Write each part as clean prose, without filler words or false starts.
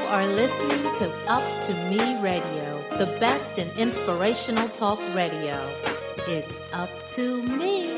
are listening to Up to Me Radio, the best in inspirational talk radio. It's up to me.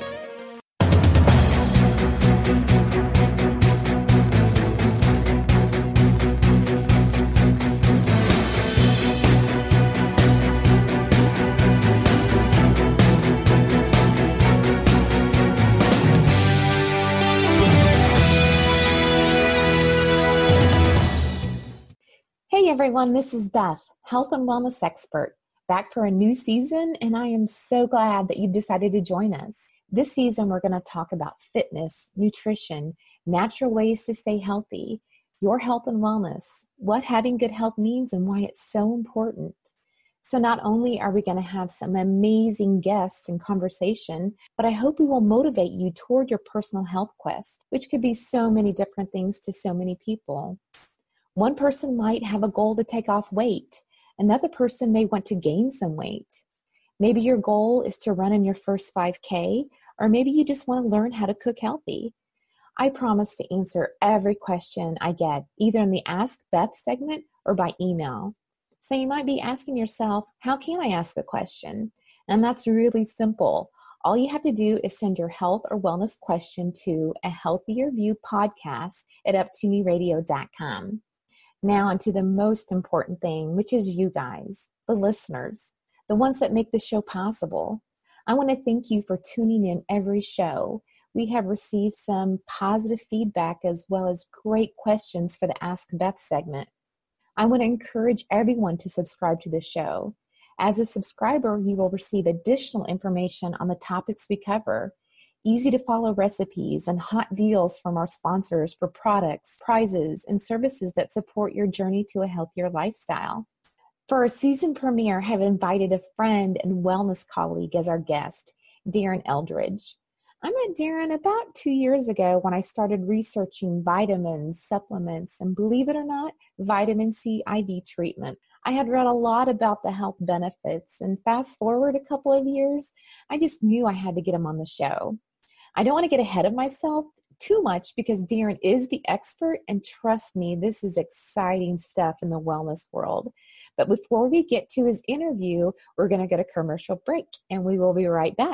Hey everyone, this is Beth, health and wellness expert, back for a new season, and I am so glad that you've decided to join us. This season, we're going to talk about fitness, nutrition, natural ways to stay healthy, your health and wellness, what having good health means and why it's so important. So not only are we going to have some amazing guests and conversation, but I hope we will motivate you toward your personal health quest, which could be so many different things to so many people. One person might have a goal to take off weight. Another person may want to gain some weight. Maybe your goal is to run in your first 5K, or maybe you just want to learn how to cook healthy. I promise to answer every question I get, either in the Ask Beth segment or by email. So you might be asking yourself, how can I ask a question? And that's really simple. All you have to do is send your health or wellness question to a Healthier View podcast at uptomeradio.com. Now onto the most important thing, which is you guys, the listeners, the ones that make the show possible. I want to thank you for tuning in every show. We have received some positive feedback as well as great questions for the Ask Beth segment. I want to encourage everyone to subscribe to the show. As a subscriber, you will receive additional information on the topics we cover, easy to follow recipes, and hot deals from our sponsors for products, prizes, and services that support your journey to a healthier lifestyle. For our season premiere, I have invited a friend and wellness colleague as our guest, Darren Eldridge. I met Darren about 2 years ago when I started researching vitamins, supplements, and believe it or not, vitamin C IV treatment. I had read a lot about the health benefits, and fast forward a couple of years, I just knew I had to get him on the show. I don't want to get ahead of myself too much because Darren is the expert, and trust me, this is exciting stuff in the wellness world. But before we get to his interview, we're going to get a commercial break, and we will be right back.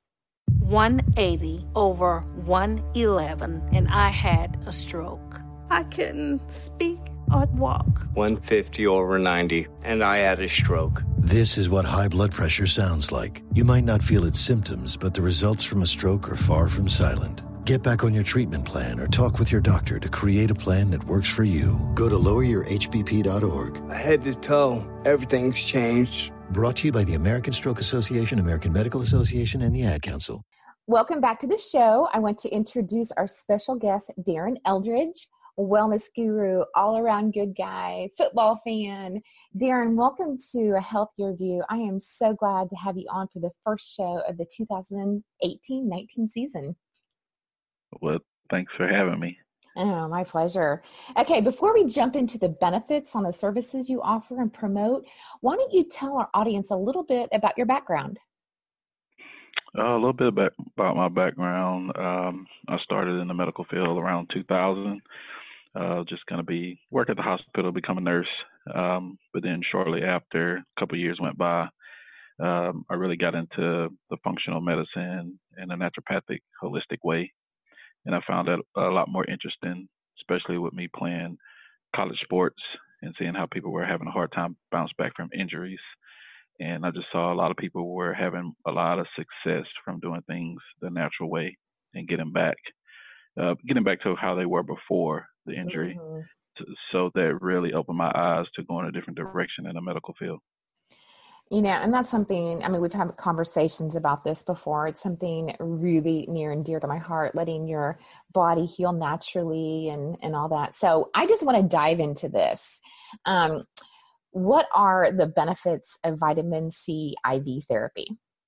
180 over 111, and I had a stroke. I couldn't speak or walk. 150 over 90, and I had a stroke. This is what high blood pressure sounds like. You might not feel its symptoms, but the results from a stroke are far from silent. Get back on your treatment plan or talk with your doctor to create a plan that works for you. Go to loweryourhbp.org. Head to toe, everything's changed. Brought to you by the American Stroke Association, American Medical Association, and the Ad Council. Welcome back to the show. I want to introduce our special guest, Darren Eldridge, wellness guru, all-around good guy, football fan. Darren, welcome to A Healthier View. I am so glad to have you on for the first show of the 2018-19 season. Well, thanks for having me. Oh, my pleasure. Okay, before we jump into the benefits on the services you offer and promote, why don't you tell our audience a little bit about your background? A little bit about my background. I started in the medical field around 2000. Just going to work at the hospital, become a nurse. But then shortly after, a couple of years went by, I really got into the functional medicine and the naturopathic holistic way. And I found that a lot more interesting, especially with me playing college sports and seeing how people were having a hard time bounce back from injuries. And I just saw a lot of people were having a lot of success from doing things the natural way and getting back to how they were before the injury. Mm-hmm. So that really opened my eyes to go in a different direction in the medical field. You know, and that's something, I mean, we've had conversations about this before. It's something really near and dear to my heart, letting your body heal naturally and all that. So I just want to dive into this. What are the benefits of vitamin C IV therapy?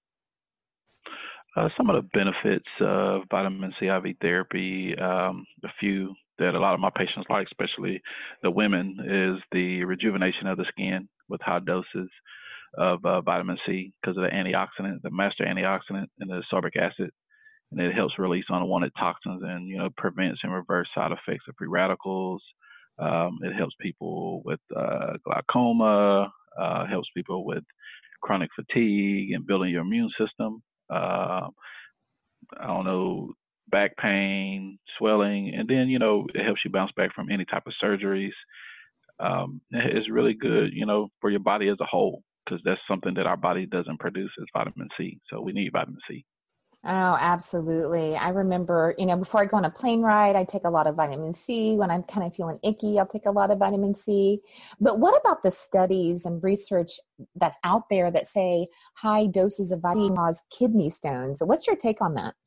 Some of the benefits of vitamin C IV therapy, the few that a lot of my patients like, especially the women, is the rejuvenation of the skin with high doses of vitamin C because of the antioxidant, the master antioxidant, and the ascorbic acid. And it helps release unwanted toxins and, prevents and reverse side effects of free radicals, It helps people with glaucoma, helps people with chronic fatigue and building your immune system. Back pain, swelling, and then, it helps you bounce back from any type of surgeries. It's really good, for your body as a whole, because that's something that our body doesn't produce is vitamin C. So we need vitamin C. Oh, absolutely. I remember, before I go on a plane ride, I take a lot of vitamin C. When I'm kind of feeling icky, I'll take a lot of vitamin C. But what about the studies and research that's out there that say high doses of vitamin C cause kidney stones? What's your take on that?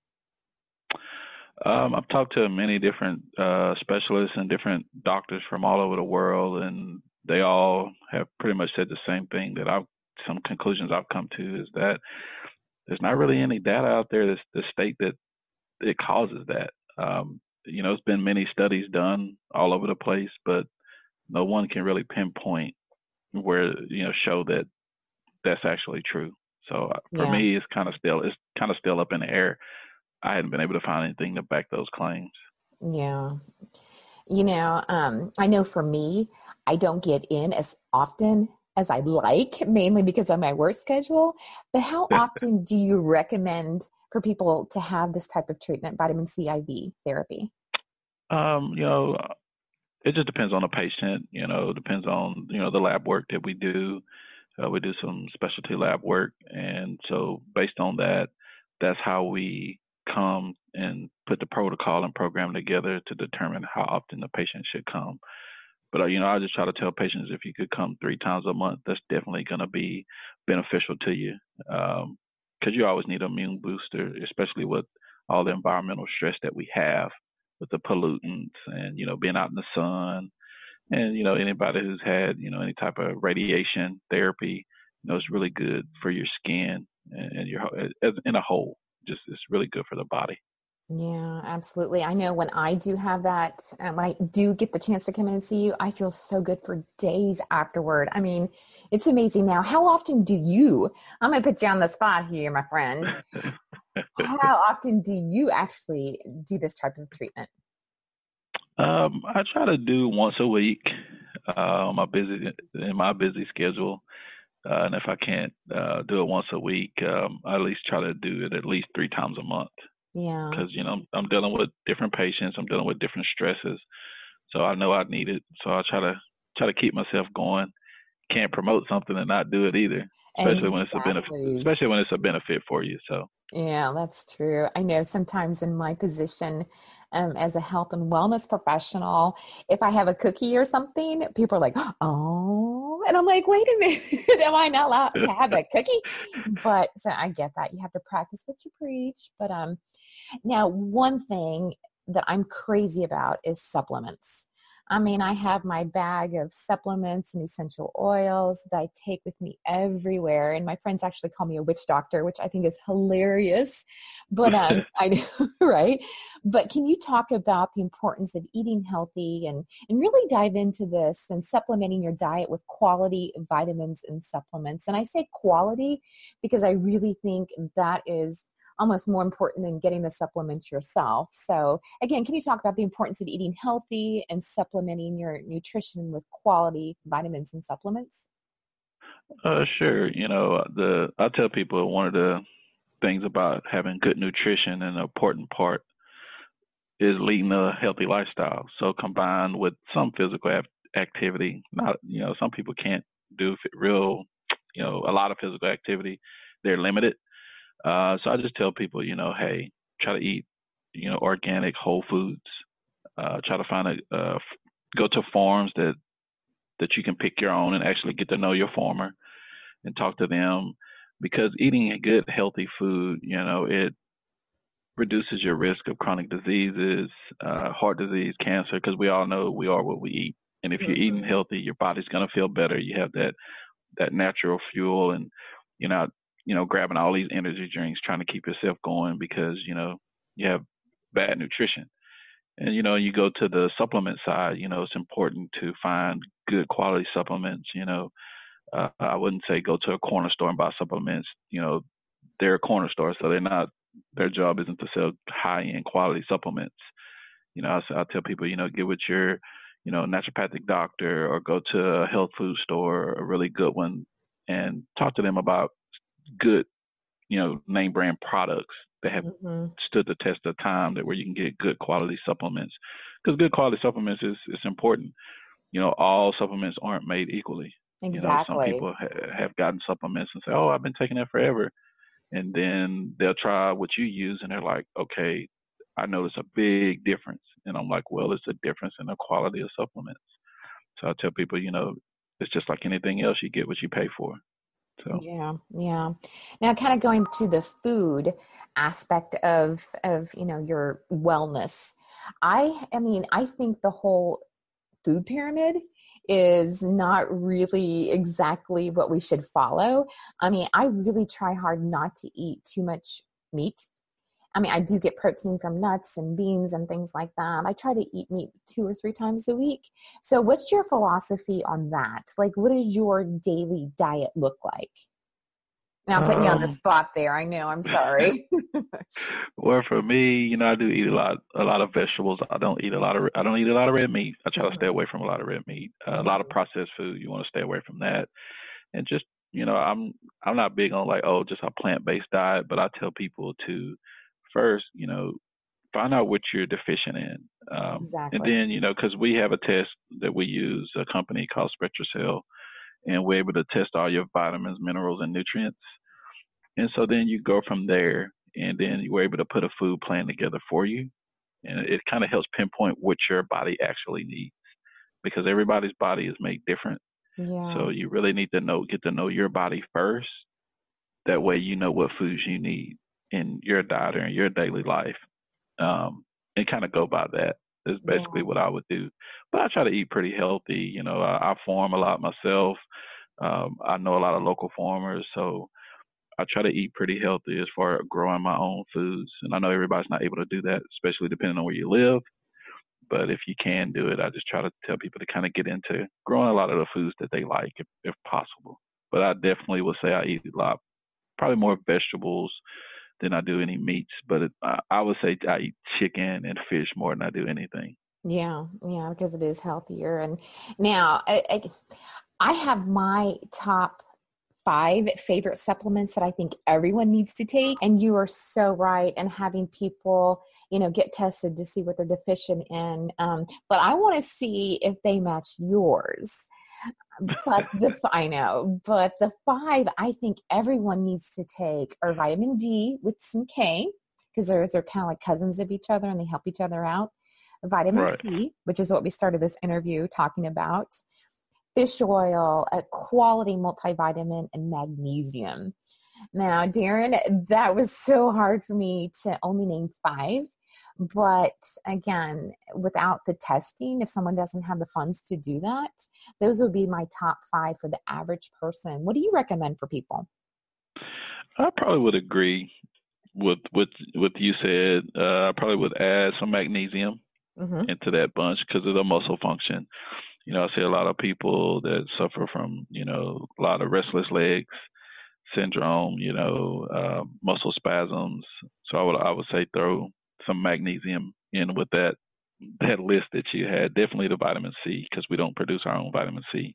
I've talked to many different specialists and different doctors from all over the world, and they all have pretty much said the same thing. Some conclusions I've come to is that there's not really any data out there that state that it causes that. It's been many studies done all over the place, but no one can really pinpoint where, show that that's actually true. So for me, it's kind of still up in the air. I hadn't been able to find anything to back those claims. Yeah. I know for me, I don't get in as often as I like, mainly because of my work schedule. But how often do you recommend for people to have this type of treatment, vitamin C IV therapy? It just depends on the patient, depends on, the lab work that we do. We do some specialty lab work. And so based on that, that's how we come and put the protocol and program together to determine how often the patient should come. But, I just try to tell patients if you could come 3 times a month, that's definitely going to be beneficial to you, because you always need an immune booster, especially with all the environmental stress that we have with the pollutants and, being out in the sun. And, anybody who's had, any type of radiation therapy, it's really good for your skin and your in a whole. Just it's really good for the body. Yeah, absolutely. I know when I do have that, when I do get the chance to come in and see you, I feel so good for days afterward. I mean, it's amazing. Now, how often do you, I'm going to put you on the spot here, my friend. How often do you actually do this type of treatment? I try to do once a week, in my busy schedule. And if I can't do it once a week, I at least try to do it at least 3 times a month. Yeah. Because, I'm dealing with different patients. I'm dealing with different stresses. So I know I need it. So I try to keep myself going. Can't promote something and not do it either, especially when it's a benefit, especially when it's a benefit for you. So. Yeah, that's true. I know sometimes in my position as a health and wellness professional, if I have a cookie or something, people are like, oh, and I'm like, wait a minute, am I not allowed to have a cookie? But so I get that. You have to practice what you preach. But now one thing that I'm crazy about is supplements. I mean, I have my bag of supplements and essential oils that I take with me everywhere. And my friends actually call me a witch doctor, which I think is hilarious. But I know, right? But can you talk about the importance of eating healthy and really dive into this and supplementing your diet with quality vitamins and supplements? And I say quality because I really think that is almost more important than getting the supplements yourself. So again, can you talk about the importance of eating healthy and supplementing your nutrition with quality vitamins and supplements? Sure. I tell people one of the things about having good nutrition, and an important part is leading a healthy lifestyle. So combined with some physical activity, some people can't do a lot of physical activity. They're limited. So I just tell people, hey, try to eat, organic whole foods. Try to find go to farms that you can pick your own and actually get to know your farmer and talk to them, because eating a good, healthy food, it reduces your risk of chronic diseases, heart disease, cancer, because we all know we are what we eat. And if you're eating healthy, your body's going to feel better. You have that natural fuel, and you're not grabbing all these energy drinks trying to keep yourself going because, you have bad nutrition. And, you go to the supplement side, it's important to find good quality supplements. I wouldn't say go to a corner store and buy supplements. They're a corner store, so their job isn't to sell high-end quality supplements. I tell people, get with your naturopathic doctor or go to a health food store, a really good one, and talk to them about good, name brand products that have stood the test of time, where you can get good quality supplements. Because good quality supplements is important. All supplements aren't made equally. Exactly. Some people have gotten supplements and say, "Oh, I've been taking that forever," and then they'll try what you use, and they're like, "Okay, I notice a big difference." And I'm like, "Well, it's a difference in the quality of supplements." So I tell people, it's just like anything else. You get what you pay for. So yeah. Now, kind of going to the food aspect of your wellness. I think the whole food pyramid is not really exactly what we should follow. I really try hard not to eat too much meat. I do get protein from nuts and beans and things like that. I try to eat meat 2 or 3 times a week. So what's your philosophy on that? Like, what does your daily diet look like? Now I'm putting you on the spot there. I know. I'm sorry. Well, for me, I do eat a lot of vegetables. I don't eat a lot of red meat. I try to stay away from a lot of red meat. A lot of processed food, you want to stay away from that. And just, I'm not big on just a plant-based diet, but I tell people to first, find out what you're deficient in. Exactly. And then, because we have a test that we use, a company called SpectraCell, and we're able to test all your vitamins, minerals, and nutrients. And so then you go from there, and then you're able to put a food plan together for you. And it kind of helps pinpoint what your body actually needs, because everybody's body is made different. Yeah. So you really need to get to know your body first. That way you know what foods you need in your diet or in your daily life, and kind of go by that. Is basically what I would do. But I try to eat pretty healthy. I farm a lot myself. I know a lot of local farmers, so I try to eat pretty healthy as far as growing my own foods. And I know everybody's not able to do that, especially depending on where you live. But if you can do it, I just try to tell people to kind of get into growing a lot of the foods that they like, if possible. But I definitely would say I eat a lot, probably more vegetables than I do any meats. But I would say I eat chicken and fish more than I do anything. Yeah, because it is healthier. And now I have my top 5 favorite supplements that I think everyone needs to take. And you are so right. And having people, get tested to see what they're deficient in. But I want to see if they match yours. But I know, but the 5 I think everyone needs to take are vitamin D with some K, because they're kind of like cousins of each other and they help each other out. Vitamin C, which is what we started this interview talking about. Fish oil, a quality multivitamin, and magnesium. Now, Darren, that was so hard for me to only name 5. But again, without the testing, if someone doesn't have the funds to do that, those would be my top 5 for the average person. What do you recommend for people? I probably would agree with what you said. I probably would add some magnesium into that bunch because of the muscle function. I see a lot of people that suffer from, a lot of restless legs syndrome, muscle spasms. So I would say throw some magnesium in with that list that you had. Definitely the vitamin C, because we don't produce our own vitamin C.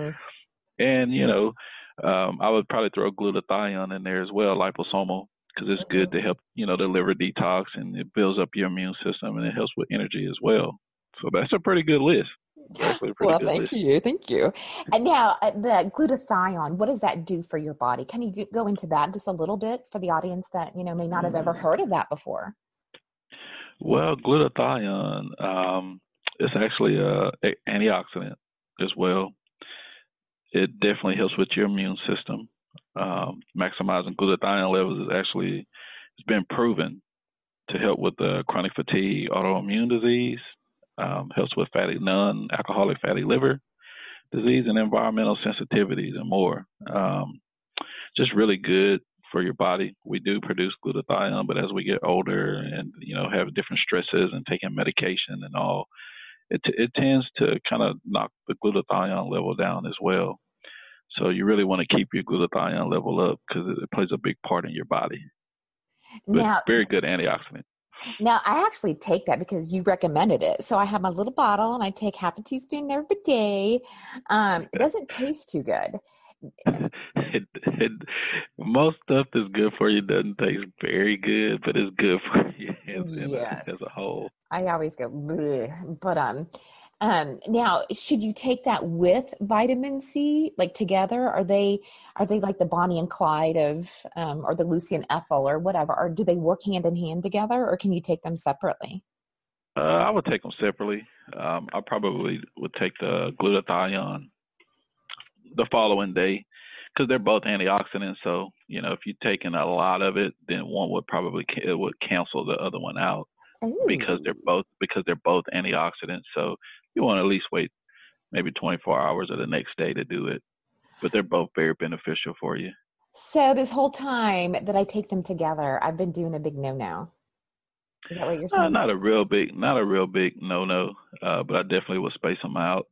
And, I would probably throw glutathione in there as well, liposomal, because it's good to help, the liver detox, and it builds up your immune system, and it helps with energy as well. So that's a pretty good list. Thank you. And now the glutathione, what does that do for your body? Can you go into that just a little bit for the audience that, may not have ever heard of that before? Well, glutathione is actually an antioxidant as well. It definitely helps with your immune system. Maximizing glutathione levels it's been proven to help with chronic fatigue, autoimmune disease, helps with non-alcoholic fatty liver disease, and environmental sensitivities and more. Just really good for your body. We do produce glutathione, but as we get older and, have different stresses and taking medication and all, it tends to kind of knock the glutathione level down as well. So you really want to keep your glutathione level up because it plays a big part in your body. But now, very good antioxidant. Now, I actually take that because you recommended it. So I have my little bottle and I take half a teaspoon every day. It doesn't taste too good. Most stuff that's good for you doesn't taste very good, but it's good for you as a whole. I always go, bleh. But now, should you take that with vitamin C, like together? Are they like the Bonnie and Clyde of, or the Lucy and Ethel or whatever? Or do they work hand in hand together, or can you take them separately? I would take them separately. I probably would take the glutathione the following day because they're both antioxidants. So, if you're taking a lot of it, then one would probably would cancel the other one out. Ooh. because they're both antioxidants. So you want to at least wait maybe 24 hours or the next day to do it. But they're both very beneficial for you. So this whole time that I take them together, I've been doing a big no-no. Is that what you're saying? Not a real big no-no, but I definitely would space them out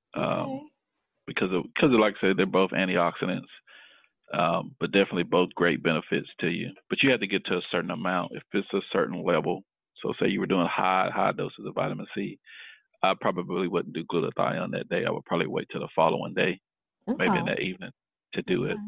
because of, like I said, they're both antioxidants, but definitely both great benefits to you. But you have to get to a certain amount. If it's a certain level, so say you were doing high doses of vitamin C, I probably wouldn't do glutathione that day. I would probably wait till the following day, maybe in the evening, to do it.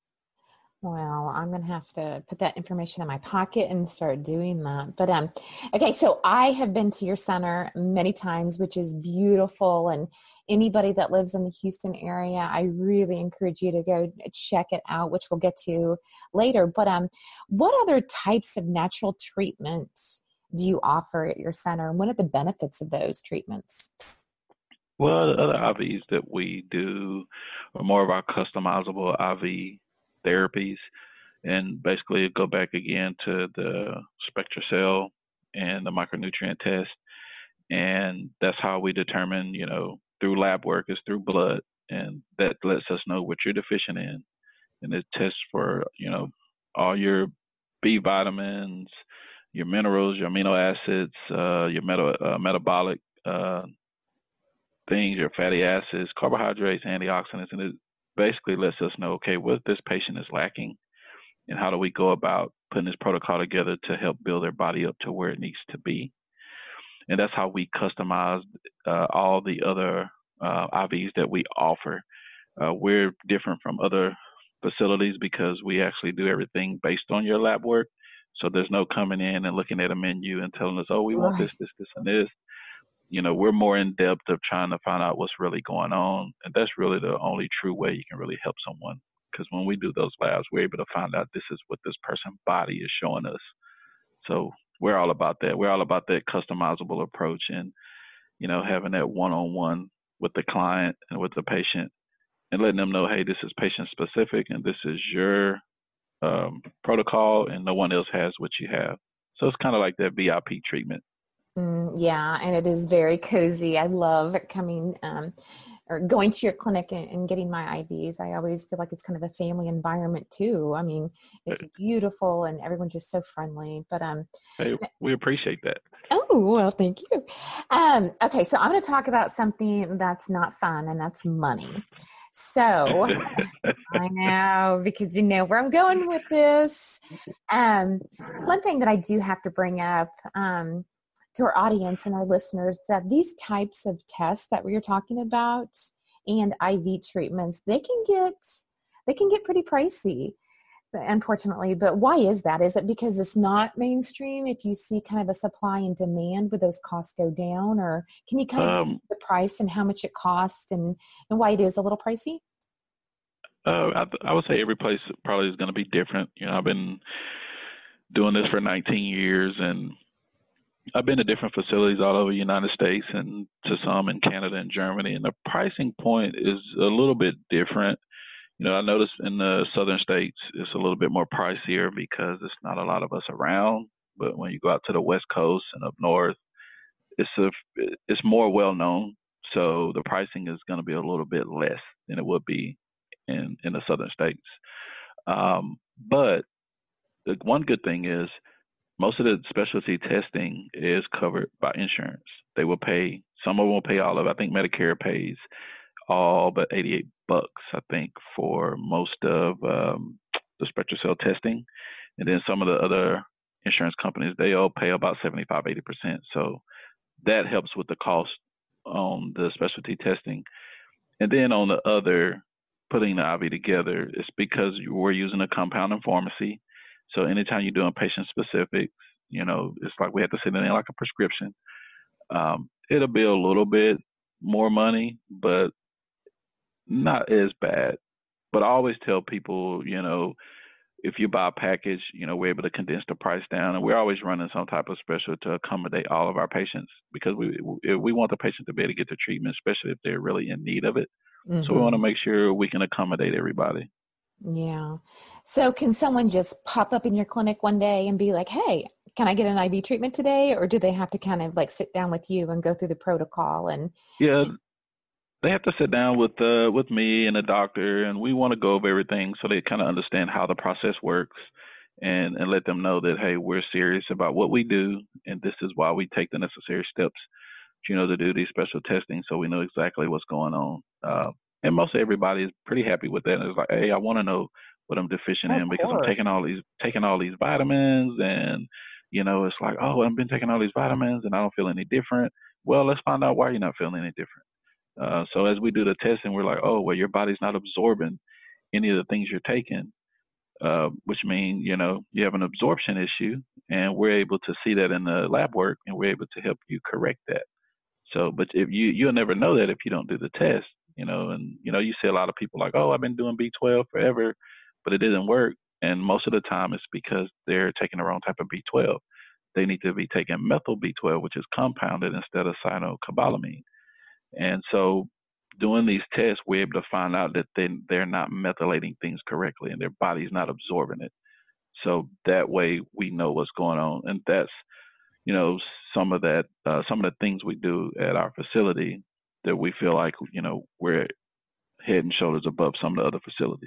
Well, I'm going to have to put that information in my pocket and start doing that. But, okay, so I have been to your center many times, which is beautiful. And anybody that lives in the Houston area, I really encourage you to go check it out, which we'll get to later. But what other types of natural treatments do you offer at your center? And what are the benefits of those treatments? Well, the other IVs that we do are more of our customizable IV therapies, and basically go back again to the SpectraCell and the micronutrient test. And that's how we determine, through lab work, is through blood, and that lets us know what you're deficient in. And it tests for, all your B vitamins, your minerals, your amino acids, your metabolic things, your fatty acids, carbohydrates, antioxidants, and it basically lets us know, okay, what this patient is lacking, and how do we go about putting this protocol together to help build their body up to where it needs to be. And that's how we customize all the other IVs that we offer. We're different from other facilities because we actually do everything based on your lab work. So there's no coming in and looking at a menu and telling us, oh, we want this, and this. We're more in depth of trying to find out what's really going on. And that's really the only true way you can really help someone. Because when we do those labs, we're able to find out this is what this person's body is showing us. So we're all about that. We're all about that customizable approach and, having that one-on-one with the client and with the patient and letting them know, hey, this is patient specific and this is your protocol and no one else has what you have. So it's kind of like that VIP treatment. Yeah, and it is very cozy. I love coming or going to your clinic and getting my IVs. I always feel like it's kind of a family environment too. I mean, it's beautiful and everyone's just so friendly. But hey, we appreciate that. Oh, well, thank you. Okay, so I'm going to talk about something that's not fun, and that's money. So I know, because you know where I'm going with this. One thing that I do have to bring up to our audience and our listeners, that these types of tests that we are talking about and IV treatments, they can get pretty pricey, unfortunately. But why is that? Is it because it's not mainstream? If you see kind of a supply and demand, would those costs go down? Or can you kind of the price and how much it costs and why it is a little pricey? I would say every place probably is going to be different. I've been doing this for 19 years, and I've been to different facilities all over the United States and to some in Canada and Germany, and the pricing point is a little bit different. I noticed in the southern states it's a little bit more pricier because there's not a lot of us around. But when you go out to the West Coast and up north, it's more well known. So the pricing is going to be a little bit less than it would be in the southern states. But the one good thing is most of the specialty testing is covered by insurance. They will pay, some of them will pay all of it. I think Medicare pays all but $88, I think, for most of the SpectraCell testing. And then some of the other insurance companies, they'll pay about 75, 80%. So that helps with the cost on the specialty testing. And then on the other, putting the IV together, it's because we're using a compounding pharmacy. So anytime you're doing patient specifics, it's like we have to send it in like a prescription. It'll be a little bit more money, but not as bad. But I always tell people, if you buy a package, we're able to condense the price down, and we're always running some type of special to accommodate all of our patients, because we want the patient to be able to get the treatment, especially if they're really in need of it. Mm-hmm. So we want to make sure we can accommodate everybody. Yeah. So can someone just pop up in your clinic one day and be like, hey, can I get an IV treatment today? Or do they have to kind of like sit down with you and go through the protocol? Yeah, they have to sit down with me and the doctor, and we want to go over everything so they kind of understand how the process works, and let them know that, hey, we're serious about what we do, and this is why we take the necessary steps, to do these special testing, so we know exactly what's going on. And most everybody is pretty happy with that. And it's like, hey, I want to know what I'm deficient in, because I'm taking all these vitamins, and it's like, oh, I've been taking all these vitamins and I don't feel any different. Well, let's find out why you're not feeling any different. So as we do the testing, we're like, oh, well, your body's not absorbing any of the things you're taking, which means, you have an absorption issue, and we're able to see that in the lab work, and we're able to help you correct that. So, but if you'll never know that if you don't do the test, you see a lot of people like, oh, I've been doing B12 forever, but it didn't work. And most of the time it's because they're taking the wrong type of B12. They need to be taking methyl B12, which is compounded, instead of cyanocobalamin. And so doing these tests, we're able to find out that they're not methylating things correctly, and their body's not absorbing it. So that way we know what's going on. And that's, some of the things we do at our facility that we feel like, we're head and shoulders above some of the other facilities.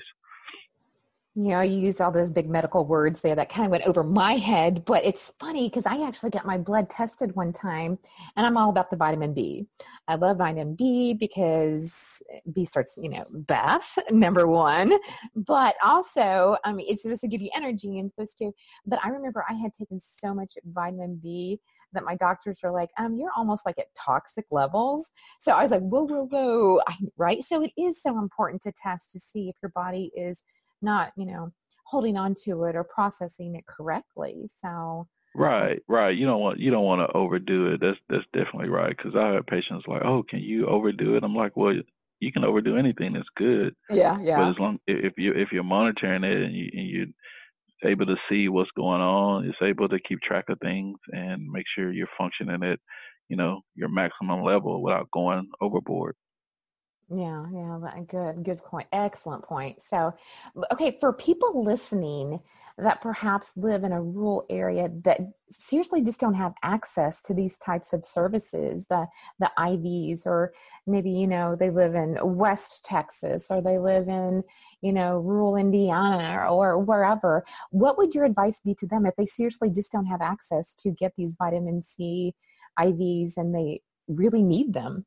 You used all those big medical words there that kind of went over my head, but it's funny because I actually got my blood tested one time, and I'm all about the vitamin B. I love vitamin B because B starts, Beth, number one, but also, it's supposed to give you energy and supposed to, but I remember I had taken so much vitamin B that my doctors were like, you're almost like at toxic levels. So I was like, whoa, right? So it is so important to test to see if your body is not, holding on to it or processing it correctly. So right. You don't want to overdo it. That's definitely right. Because I have patients like, oh, can you overdo it? I'm like, well, you can overdo anything that's good. Yeah. But as long if you're monitoring it and you're able to see what's going on, it's able to keep track of things and make sure you're functioning at your maximum level without going overboard. Yeah. Good point. Excellent point. So, okay, for people listening that perhaps live in a rural area that seriously just don't have access to these types of services, the IVs, or maybe, they live in West Texas, or they live in, rural Indiana or wherever, what would your advice be to them if they seriously just don't have access to get these vitamin C IVs and they really need them?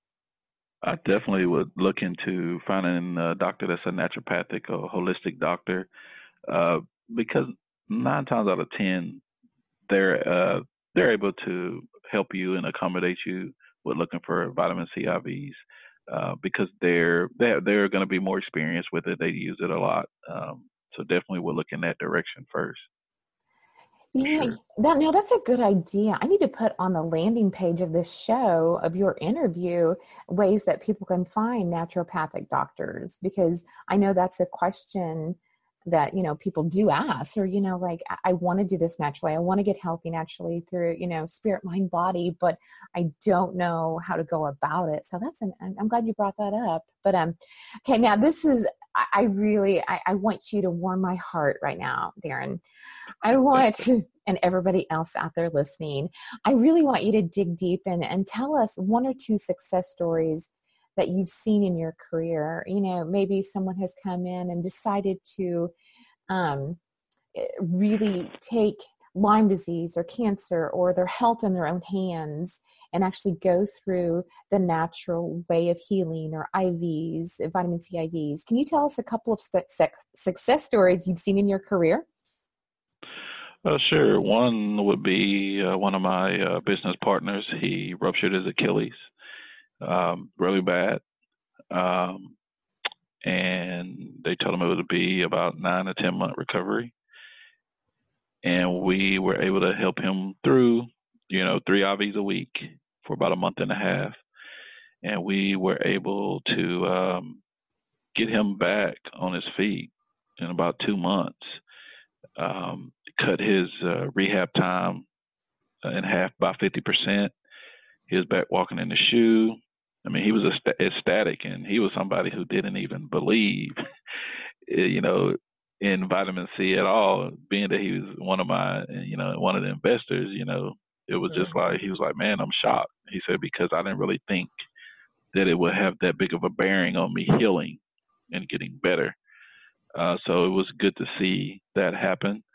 I definitely would look into finding a doctor that's a naturopathic or holistic doctor, because 9 times out of 10, they're able to help you and accommodate you with looking for vitamin C IVs, because they're going to be more experienced with it. They use it a lot, so definitely we'll look in that direction first. Yeah, sure. That's a good idea. I need to put on the landing page of this show, of your interview, ways that people can find naturopathic doctors, because I know that's a question that, people do ask, or, like, I want to do this naturally. I want to get healthy naturally through, spirit, mind, body, but I don't know how to go about it. So I'm glad you brought that up. But, okay, now this is, I want you to warm my heart right now, Darren. I want to, and everybody else out there listening, I really want you to dig deep and tell us 1 or 2 success stories that you've seen in your career. Maybe someone has come in and decided to really take Lyme disease or cancer or their health in their own hands and actually go through the natural way of healing, or IVs, vitamin C IVs. Can you tell us a couple of success stories you've seen in your career? Sure. One would be one of my business partners. He ruptured his Achilles really bad. And they told him it would be about 9 to 10 month recovery. And we were able to help him through, 3 IVs a week for about a month and a half. And we were able to get him back on his feet in about 2 months. Cut his rehab time in half by 50%. He was back walking in the shoe. I mean, he was ecstatic, and he was somebody who didn't even believe, in vitamin C at all. Being that he was one of the investors, it was just like, he was like, man, I'm shocked. He said, because I didn't really think that it would have that big of a bearing on me healing and getting better. So it was good to see that happen.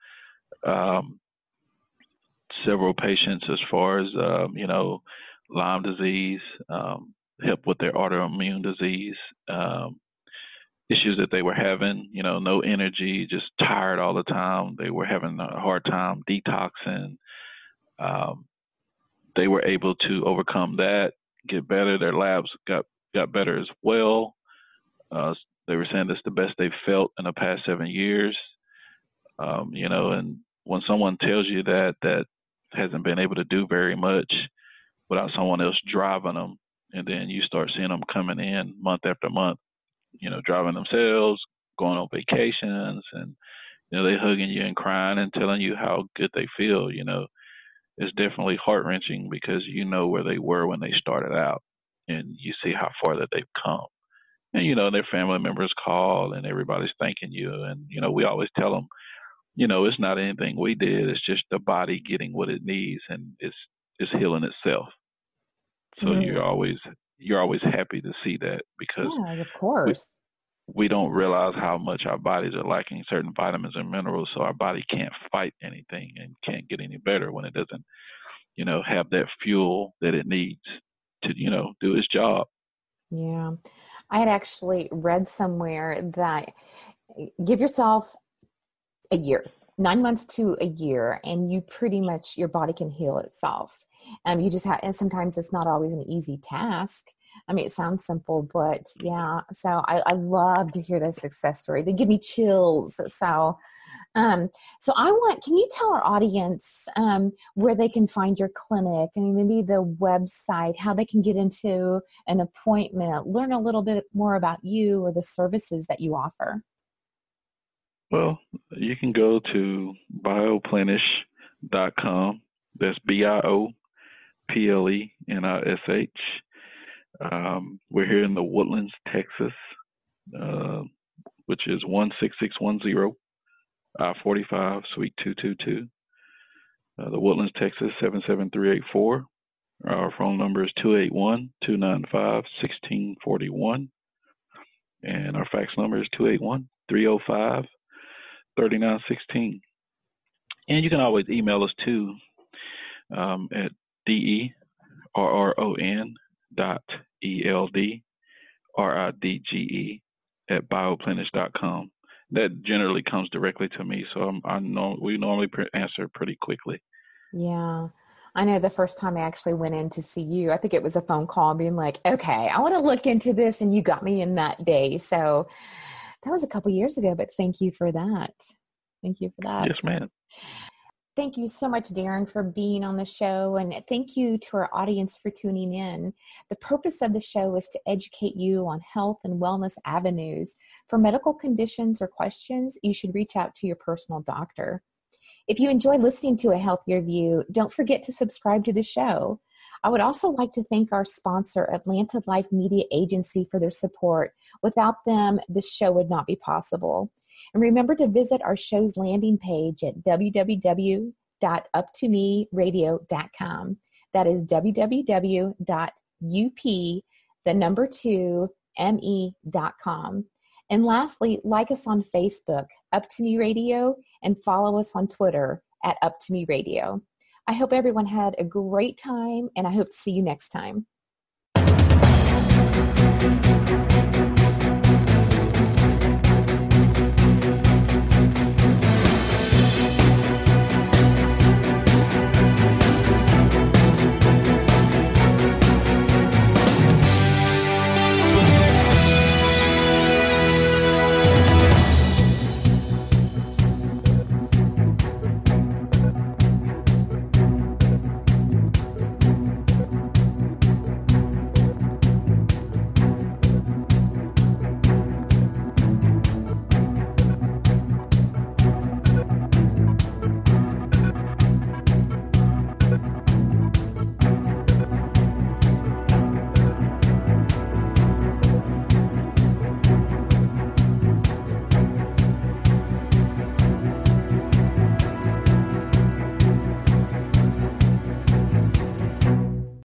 Several patients as far as, Lyme disease, help with their autoimmune disease, issues that they were having, no energy, just tired all the time. They were having a hard time detoxing. They were able to overcome that, get better. Their labs got better as well. They were saying that's the best they've felt in the past 7 years. And when someone tells you that hasn't been able to do very much without someone else driving them, and then you start seeing them coming in month after month, driving themselves, going on vacations, and, they hugging you and crying and telling you how good they feel, it's definitely heart-wrenching because you know where they were when they started out, and you see how far that they've come. And, their family members call and everybody's thanking you. And, we always tell them, it's not anything we did. It's just the body getting what it needs, and it's healing itself. So you're always happy to see that, because of course we don't realize how much our bodies are lacking certain vitamins and minerals. So our body can't fight anything and can't get any better when it doesn't, have that fuel that it needs to, do its job. Yeah. I had actually read somewhere that give yourself a year, 9 months to a year, and you pretty much, your body can heal itself. You just have, and sometimes it's not always an easy task. I mean, it sounds simple, but yeah. So I love to hear those success stories. They give me chills. So can you tell our audience where they can find your clinic? I mean, maybe the website, how they can get into an appointment, learn a little bit more about you or the services that you offer. Well, you can go to bioplenish.com. That's BIOPLENISH. We're here in the Woodlands, Texas, which is 16610, I-45, Suite 222. The Woodlands, Texas, 77384. Our phone number is 281-295-1641. And our fax number is 281-305-3916. And you can always email us too at derrorond.eldridge@bioplenish.com. That generally comes directly to me, so we normally answer pretty quickly. Yeah. I know the first time I actually went in to see you, I think it was a phone call being like, okay, I want to look into this, and you got me in that day. So that was a couple years ago, but thank you for that. Thank you for that. Yes, ma'am. Thank you so much, Darren, for being on the show. And thank you to our audience for tuning in. The purpose of the show is to educate you on health and wellness avenues. For medical conditions or questions, you should reach out to your personal doctor. If you enjoy listening to A Healthier View, don't forget to subscribe to the show. I would also like to thank our sponsor, Atlanta Life Media Agency, for their support. Without them, this show would not be possible. And remember to visit our show's landing page at www.uptomeradio.com. That is www.up2me.com. And lastly, like us on Facebook, Up to Me Radio, and follow us on Twitter at Up to Me Radio. I hope everyone had a great time, and I hope to see you next time.